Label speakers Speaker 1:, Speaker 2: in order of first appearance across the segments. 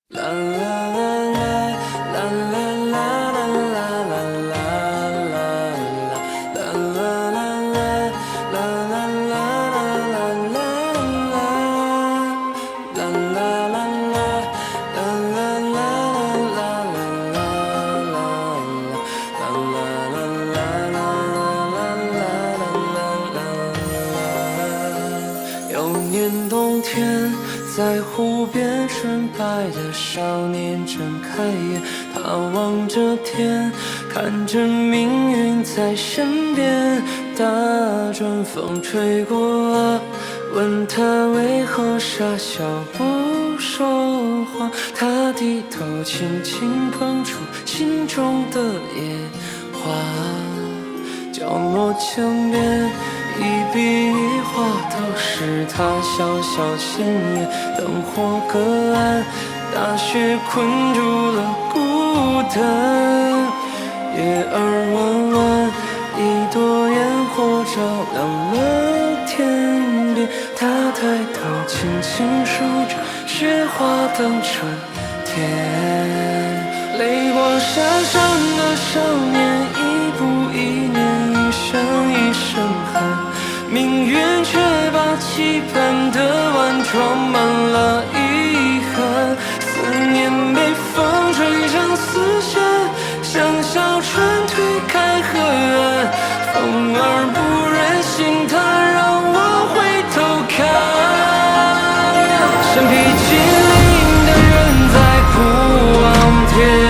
Speaker 1: 有年冬天，在湖边纯白的少年睁开眼，他望着天，看着命运在身边。大阵风吹过，问他为何傻笑不说话。他低头轻轻碰触心中的野花，角落墙边一笔一画都是他小小心愿，灯火隔岸，大雪困住了孤单。月儿弯弯，一朵烟火照亮了天边。他抬头轻轻数着雪花等春天。泪光闪闪的少年，一步一年，一声一声喊，命运却把期盼的碗装满了遗憾。思念被风吹成丝线，像小船推开河岸。风儿不忍心，它让我回头看。身披金鳞的人在苦望天，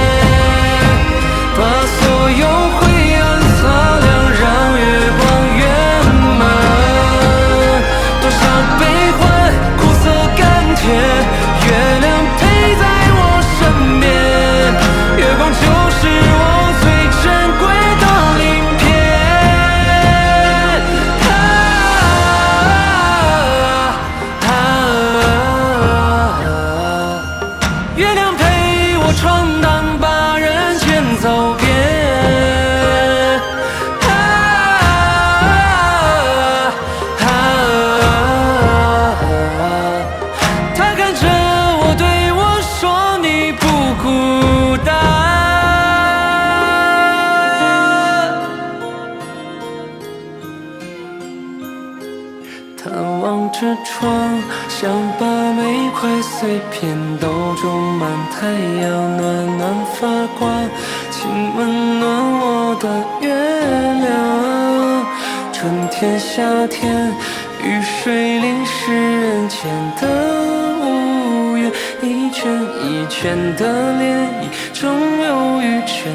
Speaker 1: 把所有灰暗擦亮，让月光圆满。多少悲欢，苦涩甘甜，月亮陪在我身边。月光就是我最珍贵的鳞片。月亮陪我闯荡，把人间走遍。他看着我，对我说：“你不孤单。”他望着窗，想把每块碎片都种满太阳，暖暖发光，请温暖我的月亮。春天夏天，雨水淋湿人间的无言，一圈一圈的涟漪，终有雨缠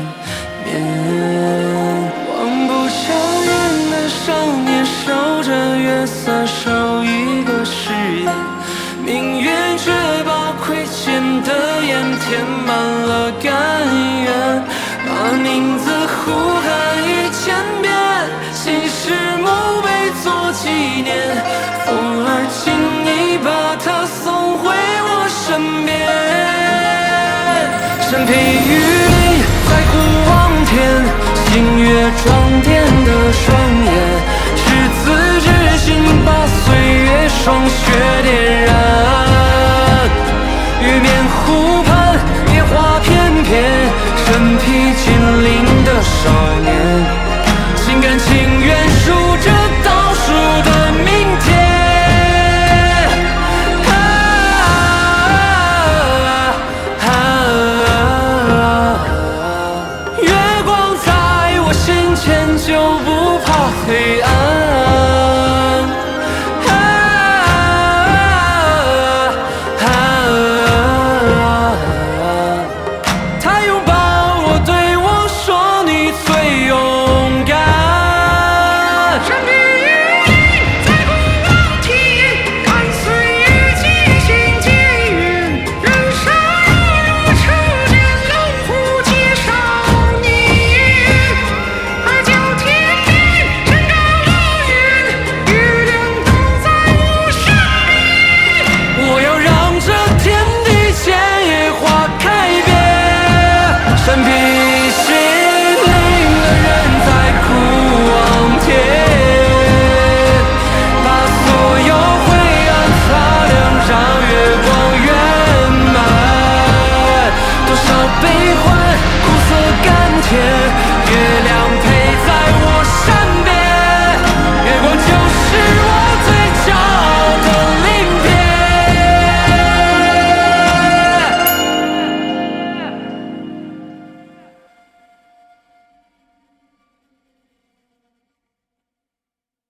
Speaker 1: 绵。望不着边的少年，守着月色，守一个誓言。命运却把亏欠的眼填满了甘愿，把名字呼喊于千遍，心事墓碑做纪念。风儿轻易把它送回我身边。身披雨林，在苦望天，星月装点的双眼，赤子之心把岁月霜雪点燃。雨面